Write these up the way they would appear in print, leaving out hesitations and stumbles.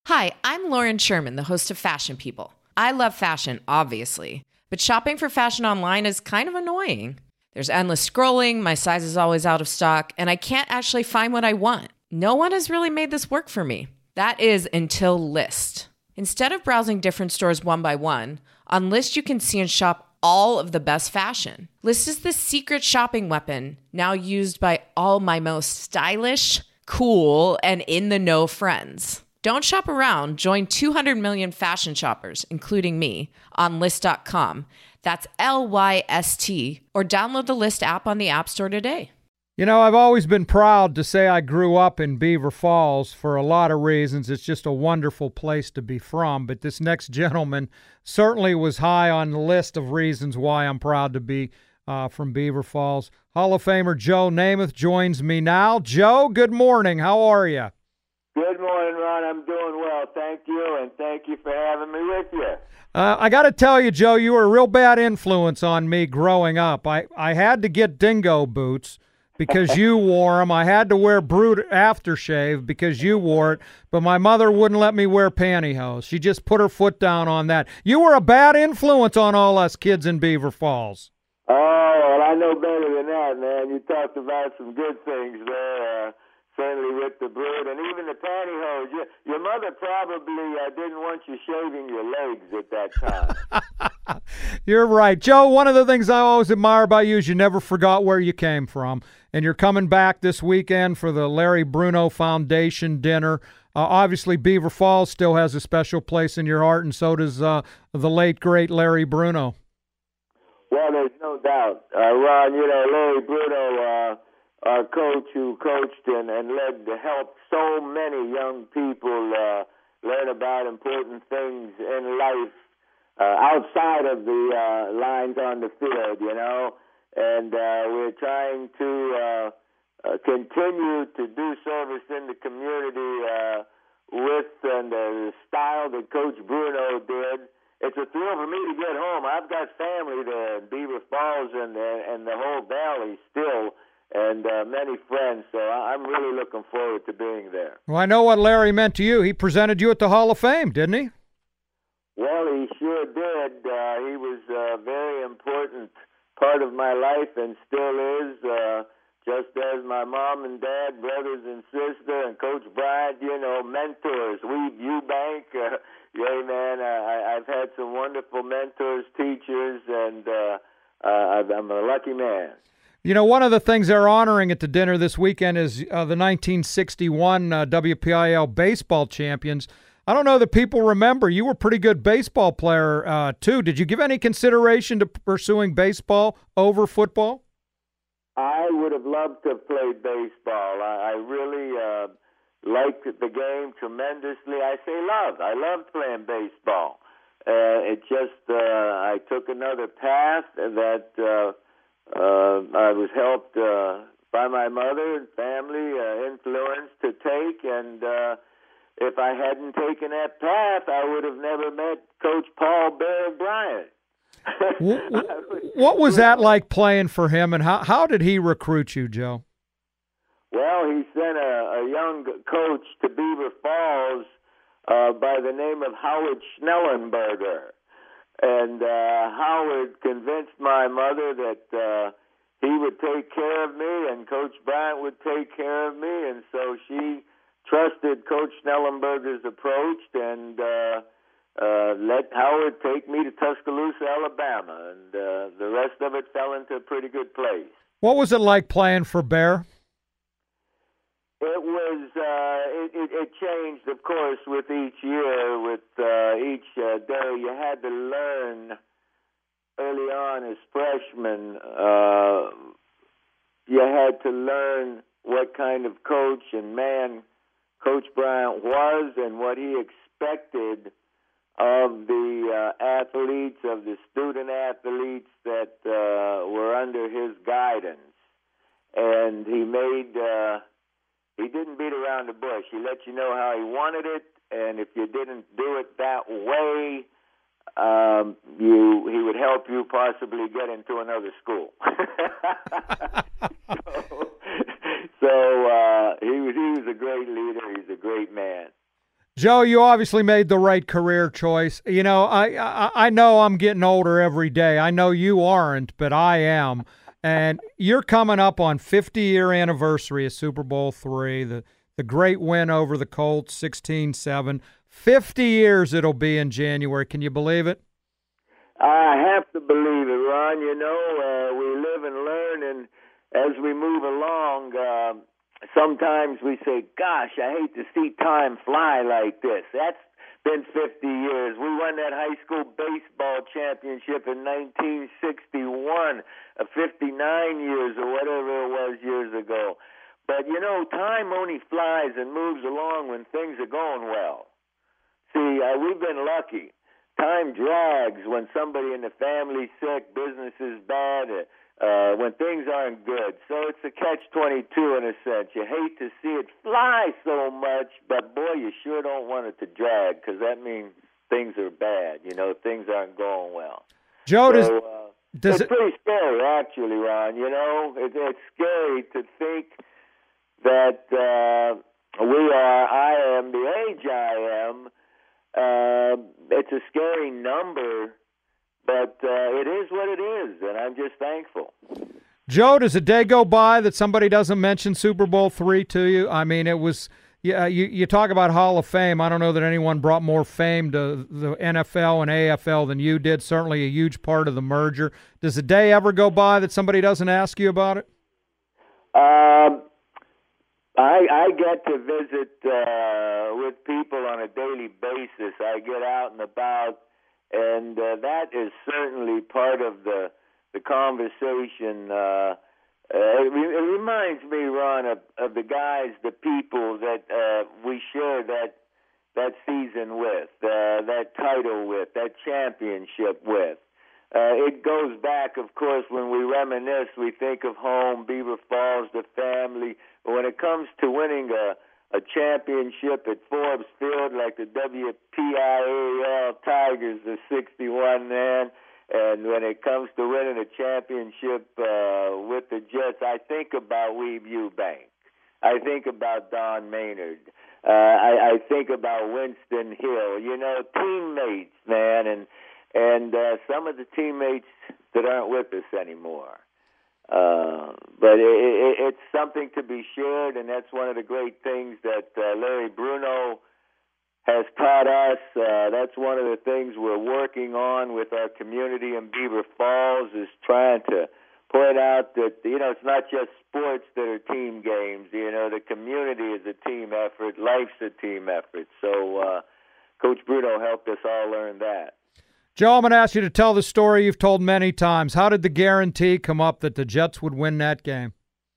Hi, I'm Lauren Sherman, the host of Fashion People. I love fashion, obviously, but shopping for fashion online is kind of annoying. There's endless scrolling, my size is always out of stock, and I can't actually find what I want. No one has really made this work for me. That is until Lyst. Instead of browsing different stores one by one, on Lyst you can see and shop all of the best fashion. Lyst is the secret shopping weapon now used by all my most stylish, cool, and in-the-know friends. Don't shop around. Join 200 million fashion shoppers, including me, on Lyst.com. That's Lyst, or download the Lyst app on the App Store today. You know, I've always been proud to say I grew up in Beaver Falls for a lot of reasons. It's just a wonderful place to be from. But this next gentleman certainly was high on the list of reasons why I'm proud to be from Beaver Falls. Hall of Famer Joe Namath joins me now. Joe, good morning. How are you? Good morning, Ron. I'm doing well. Thank you, and thank you for having me with you. I got to tell you, Joe, you were a real bad influence on me growing up. I had to get dingo boots because you wore them. I had to wear Brute aftershave because you wore it, but my mother wouldn't let me wear pantyhose. She just put her foot down on that. You were a bad influence on all us kids in Beaver Falls. Oh, well, I know better than that, man. You talked about some good things there. Certainly with the Brute and even the pantyhose. Your mother probably didn't want you shaving your legs at that time. You're right. Joe, one of the things I always admire about you is you never forgot where you came from. And you're coming back this weekend for the Larry Bruno Foundation dinner. Obviously, Beaver Falls still has a special place in your heart, and so does the late, great Larry Bruno. Well, there's no doubt. Ron, Larry Bruno, our coach who coached and led to help so many young people learn about important things in life outside of the lines on the field, and we're trying to continue to do service in the community with the style that Coach Bruno did. It's a thrill for me to get home. I've got family there in Beaver Falls and the whole valley still, and many friends, so I'm really looking forward to being there. Well, I know what Larry meant to you. He presented you at the Hall of Fame, didn't he? Well, he sure did. He was a very important part of my life and still is, just as my mom and dad, brothers and sister, and Coach Bryant, mentors. Weed Eubank, man, I've had some wonderful mentors, teachers, and I'm a lucky man. You know, one of the things they're honoring at the dinner this weekend is the 1961 WPIL baseball champions. I don't know that people remember. You were a pretty good baseball player, too. Did you give any consideration to pursuing baseball over football? I would have loved to have played baseball. I really liked the game tremendously. I say loved. I loved playing baseball. It just, I took another path that I was helped by my mother and family, influence to take, and if I hadn't taken that path, I would have never met Coach Paul Bear Bryant. What was that like playing for him, and how did he recruit you, Joe? Well, he sent a young coach to Beaver Falls by the name of Howard Schnellenberger. And Howard convinced my mother that he would take care of me and Coach Bryant would take care of me. And so she trusted Coach Schnellenberger's approach and let Howard take me to Tuscaloosa, Alabama. And the rest of it fell into a pretty good place. What was it like playing for Bear? It was, it changed, of course, with each year, with each day. You had to learn early on as freshmen. You had to learn what kind of coach and man Coach Bryant was and what he expected of the athletes, of the student athletes that were under his guidance. And he made... He didn't beat around the bush. He let you know how he wanted it, and if you didn't do it that way, he would help you possibly get into another school. so he was a great leader. He's a great man. Joe, you obviously made the right career choice. You know, I know I'm getting older every day. I know you aren't, but I am. And you're coming up on 50-year anniversary of Super Bowl III, the great win over the Colts, 16-7. 50 years it'll be in January. Can you believe it? I have to believe it, Ron. You know, we live and learn, and as we move along, sometimes we say, gosh, I hate to see time fly like this. That's been 50 years. We won that high school baseball championship in 1961, 59 years or whatever it was years ago. But, you know, time only flies and moves along when things are going well. See, we've been lucky. Time drags when somebody in the family's sick, business is bad, when things aren't good. So it's a catch-22 in a sense. You hate to see it fly so much, but boy, you sure don't want it to drag, because that means things are bad. You know, things aren't going well. Joe, it's pretty scary, actually, Ron. You know, it's scary to think that I am the age I am. It's a scary number, but it is what it is, and I'm just thankful. Joe, does a day go by that somebody doesn't mention Super Bowl III to you? I mean, it was you talk about Hall of Fame. I don't know that anyone brought more fame to the NFL and AFL than you did. Certainly a huge part of the merger. Does a day ever go by that somebody doesn't ask you about it? I get to visit with people on a daily basis. I get out and about, and that is certainly part of the conversation. It reminds me, Ron, of the guys, the people that we share that season with, that title with, that championship with. It goes back, of course, when we reminisce, we think of home, Beaver Falls, the family. But when it comes to winning a championship at Forbes Field, like the WPIAL Tigers, the 61 man, and when it comes to winning a championship with the Jets, I think about Weeb Ewbank. I think about Don Maynard. I think about Winston Hill. You know, teammates, man, and some of the teammates that aren't with us anymore. But it's something to be shared, and that's one of the great things that Larry Bruno has taught us. That's one of the things we're working on with our community in Beaver Falls, is trying to point out that, you know, it's not just sports that are team games. You know, the community is a team effort. Life's a team effort. So Coach Bruno helped us all learn that. Joe, I'm going to ask you to tell the story you've told many times. How did the guarantee come up that the Jets would win that game?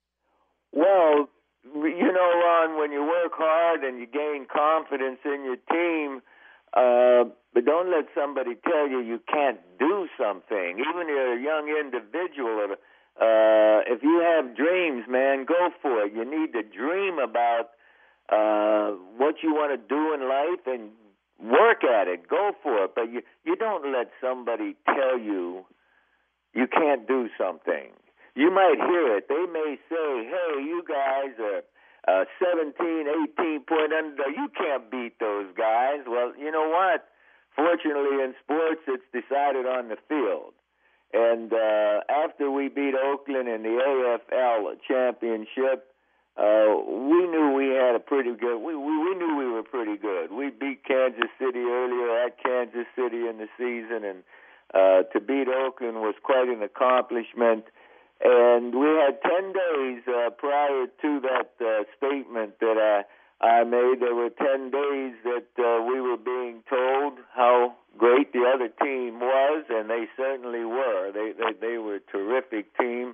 Well, you know, Ron, when you work hard and you gain confidence in your team, but don't let somebody tell you can't do something. Even if you're a young individual, if you have dreams, man, go for it. You need to dream about what you want to do in life and work at it. Go for it. But you don't let somebody tell you can't do something. You might hear it. They may say, hey, you guys are 17, 18 point under. You can't beat those guys. Well, you know what? Fortunately, in sports, it's decided on the field. And after we beat Oakland in the AFL championship, we knew we had a pretty good. We knew we were pretty good. We beat Kansas City earlier at Kansas City in the season, and to beat Oakland was quite an accomplishment. And we had 10 days prior to that statement that I made. There were 10 days that we were being told how great the other team was, and they certainly were. They were a terrific team.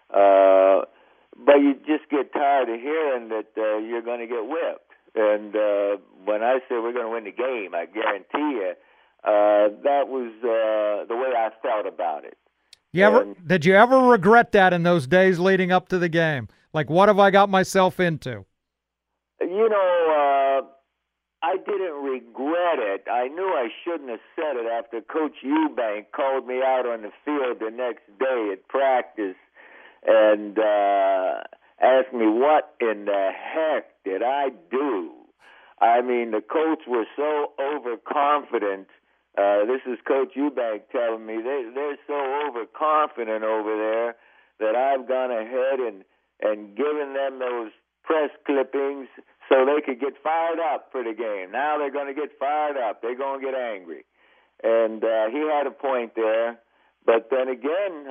But you just get tired of hearing that you're going to get whipped. And when I say we're going to win the game, I guarantee you, that was the way I felt about it. Did you ever regret that in those days leading up to the game? Like, what have I got myself into? You know, I didn't regret it. I knew I shouldn't have said it after Coach Ewbank called me out on the field the next day at practice and asked me what in the heck did I do. I mean, the coach was so overconfident. This is Coach Eubank telling me they're so overconfident over there that I've gone ahead and given them those press clippings so they could get fired up for the game. Now they're going to get fired up. They're going to get angry. And he had a point there. But then again,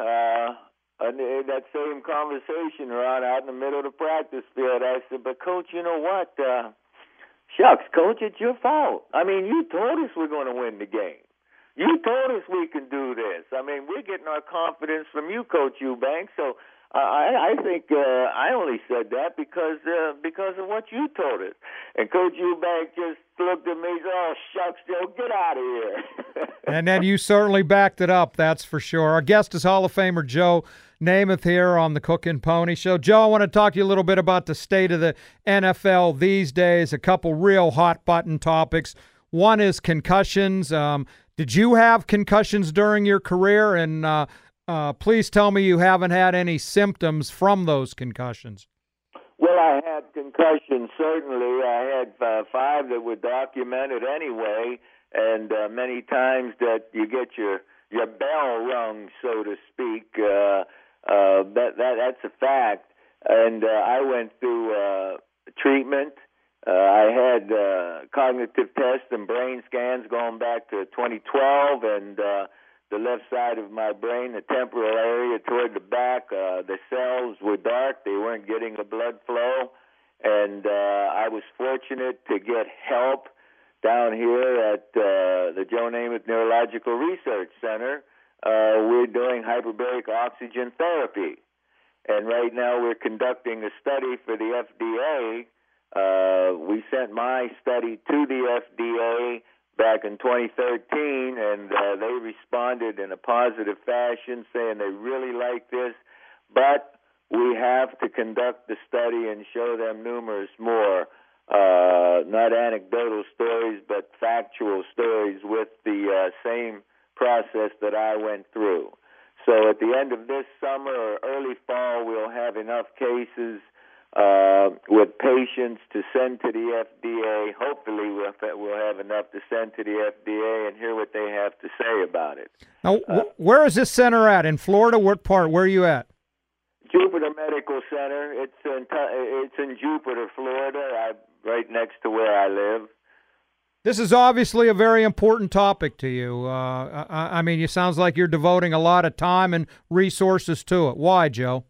in that same conversation, Ron, out in the middle of the practice field, I said, but Coach, you know what? Shucks, Coach, it's your fault. I mean, you told us we're going to win the game. You told us we can do this. I mean, we're getting our confidence from you, Coach Eubank. So I think I only said that because of what you told us. And Coach Eubank just looked at me and said, oh, shucks, Joe, get out of here. And then you certainly backed it up, that's for sure. Our guest is Hall of Famer Joe Namath here on the Cook and Pony Show. Joe, I want to talk to you a little bit about the state of the NFL these days, a couple real hot-button topics. One is concussions. Did you have concussions during your career? And please tell me you haven't had any symptoms from those concussions. Well, I had concussions, certainly. I had 5 that were documented anyway, and many times that you get your bell rung, so to speak. That's a fact. And I went through treatment. I had cognitive tests and brain scans going back to 2012, and the left side of my brain, the temporal area toward the back, the cells were dark. They weren't getting the blood flow. And I was fortunate to get help down here at the Joe Namath Neurological Research Center. We're doing hyperbaric oxygen therapy. And right now we're conducting a study for the FDA. We sent my study to the FDA back in 2013, and they responded in a positive fashion, saying they really like this, but we have to conduct the study and show them numerous more, not anecdotal stories, but factual stories with the same process that I went through. So at the end of this summer or early fall, we'll have enough cases with patients to send to the FDA. Hopefully we'll have enough to send to the FDA and hear what they have to say about it. Now, where is this center at? In Florida? What part? Where are you at? Jupiter Medical Center. It's in Jupiter, Florida, right next to where I live. This is obviously a very important topic to you. I mean, it sounds like you're devoting a lot of time and resources to it. Why, Joe?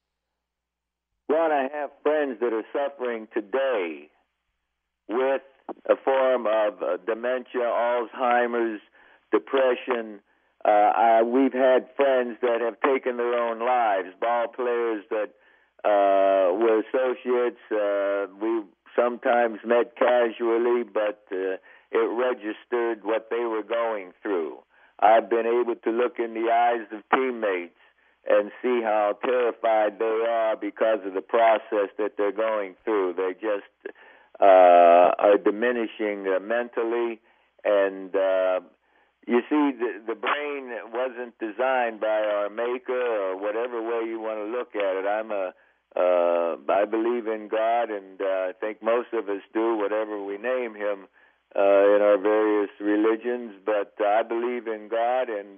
Ron, I have friends that are suffering today with a form of dementia, Alzheimer's, depression. We've had friends that have taken their own lives, ball players that were associates. We sometimes met casually, but it registered what they were going through. I've been able to look in the eyes of teammates and see how terrified they are because of the process that they're going through. They just are diminishing mentally, and you see, the brain wasn't designed by our maker, or whatever way you want to look at it. I believe in God, and I think most of us do, whatever we name Him in our various religions. But I believe in God, and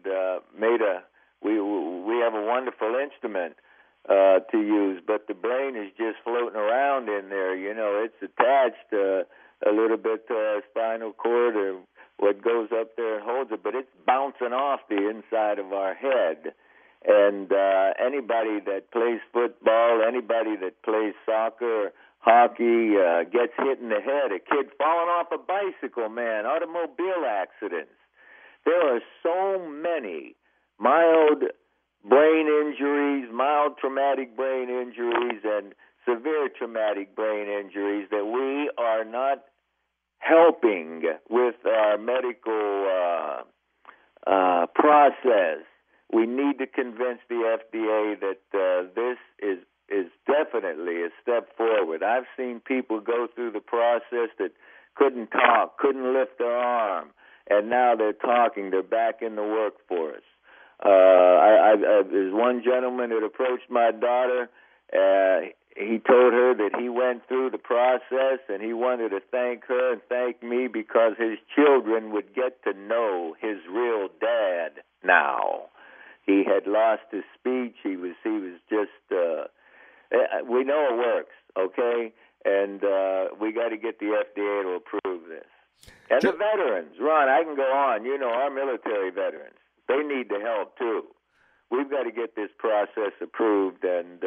we have a wonderful instrument to use. But the brain is just floating around in there. You know, it's attached a little bit to our spinal cord, or what goes up there and holds it, but it's bouncing off the inside of our head. And anybody that plays football, anybody that plays soccer, hockey, gets hit in the head. A kid falling off a bicycle, man, automobile accidents. There are so many mild brain injuries, mild traumatic brain injuries, and severe traumatic brain injuries that we are not helping with our medical process. We need to convince the FDA that this is definitely a step forward. I've seen people go through the process that couldn't talk, couldn't lift their arm, and now they're talking. They're back in the workforce. There's one gentleman that approached my daughter. he told her that he went through the process and he wanted to thank her and thank me because his children would get to know his real dad now. He had lost his speech. He was just, we know it works, okay? And we got to get the FDA to approve this. And the veterans, Ron, I can go on. You know, our military veterans, they need the help too. We've got to get this process approved, and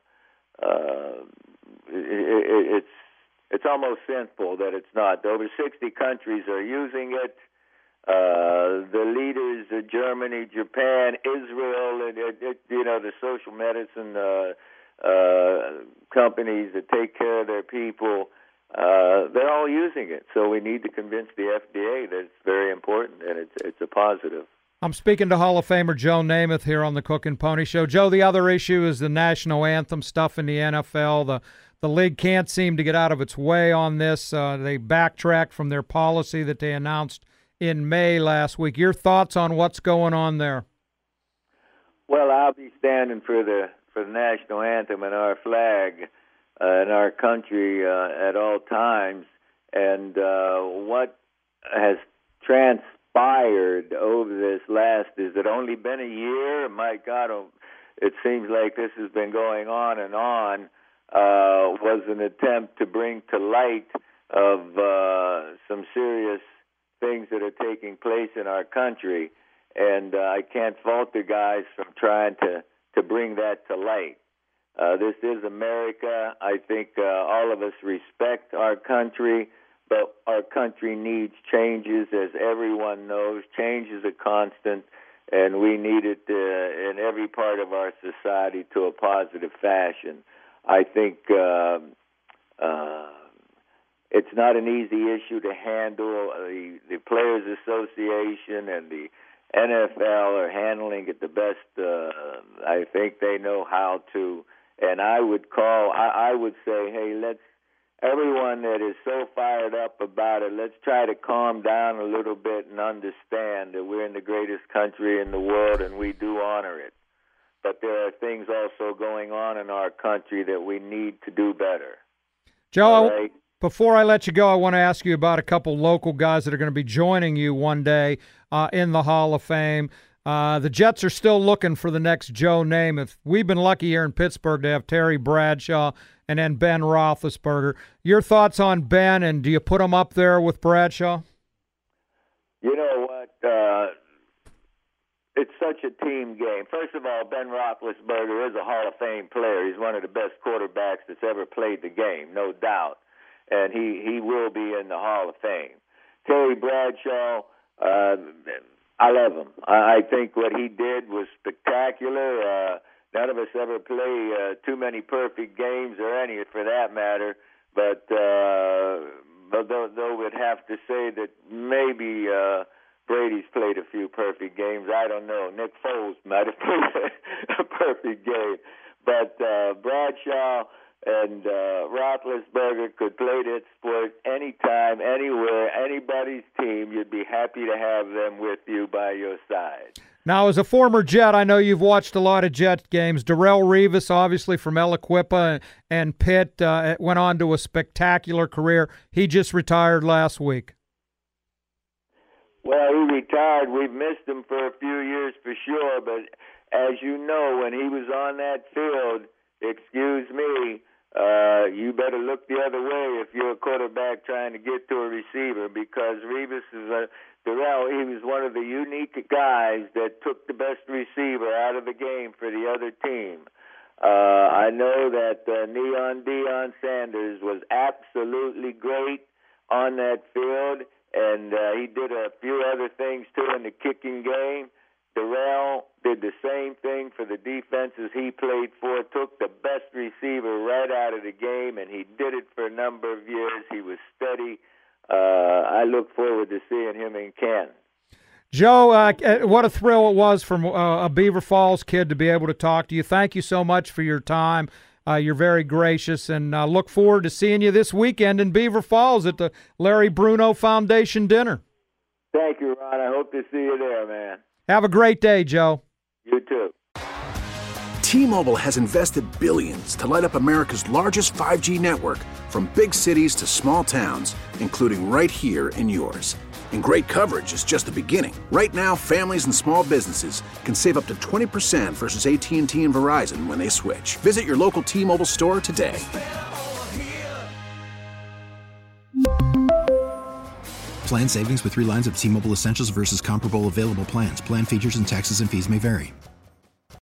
it's almost sinful that it's not. Over 60 countries are using it. The leaders of Germany, Japan, Israel, and the social medicine companies that take care of their people, they're all using it. So we need to convince the FDA that it's very important and it's a positive. I'm speaking to Hall of Famer Joe Namath here on the Cook and Pony Show. Joe, the other issue is the national anthem stuff in the NFL. The league can't seem to get out of its way on this. They backtracked from their policy that they announced in May last week. Your thoughts on what's going on there? Well, I'll be standing for the national anthem and our flag in our country at all times. And what has transpired over this last, is it only been a year? My God, it seems like this has been going on and on. Was an attempt to bring to light of some serious things that are taking place in our country. And I can't fault the guys from trying to bring that to light. This is America. I think all of us respect our country, but our country needs changes, as everyone knows. Change is a constant, and we need it in every part of our society to a positive fashion. I think it's not an easy issue to handle. The Players Association and the NFL are handling it the best. I think they know how to. And I would say, hey, everyone that is so fired up about it, let's try to calm down a little bit and understand that we're in the greatest country in the world and we do honor it. But there are things also going on in our country that we need to do better. Joe, right? Before I let you go, I want to ask you about a couple local guys that are going to be joining you one day in the Hall of Fame. The Jets are still looking for the next Joe Namath. We've been lucky here in Pittsburgh to have Terry Bradshaw and then Ben Roethlisberger. Your thoughts on Ben, and do you put him up there with Bradshaw? You know what? It's such a team game. First of all, Ben Roethlisberger is a Hall of Fame player. He's one of the best quarterbacks that's ever played the game, no doubt. And he will be in the Hall of Fame. Terry Bradshaw, I love him. I think what he did was spectacular. None of us ever play too many perfect games, or any for that matter. But though we'd have to say that maybe Brady's played a few perfect games. I don't know. Nick Foles might have played a perfect game. But Bradshaw and Roethlisberger could play that sport anytime, anywhere, anybody's team. You'd be happy to have them with you by your side. Now, as a former Jet, I know you've watched a lot of Jet games. Darrelle Revis, obviously from Eliquippa and Pitt, went on to a spectacular career. He just retired last week. Well, he retired. We've missed him for a few years for sure, but as you know, when he was on that field, excuse me, you better look the other way if you're a quarterback trying to get to a receiver, because Revis is Darrelle, he was one of the unique guys that took the best receiver out of the game for the other team. I know that Neon Deion Sanders was absolutely great on that field, and he did a few other things too in the kicking game. Darrelle did the same thing for the defenses he played for, took the best receiver right out of the game, and he did it for a number of years. He was steady. I look forward to seeing him in Canton. Joe, what a thrill it was from a Beaver Falls kid to be able to talk to you. Thank you so much for your time. You're very gracious, and look forward to seeing you this weekend in Beaver Falls at the Larry Bruno Foundation dinner. Thank you, Ron. I hope to see you there, man. Have a great day, Joe. You too. T-Mobile has invested billions to light up America's largest 5G network, from big cities to small towns, including right here in yours. And great coverage is just the beginning. Right now, families and small businesses can save up to 20% versus AT&T and Verizon when they switch. Visit your local T-Mobile store today. Plan savings with 3 lines of T-Mobile Essentials versus comparable available plans. Plan features and taxes and fees may vary.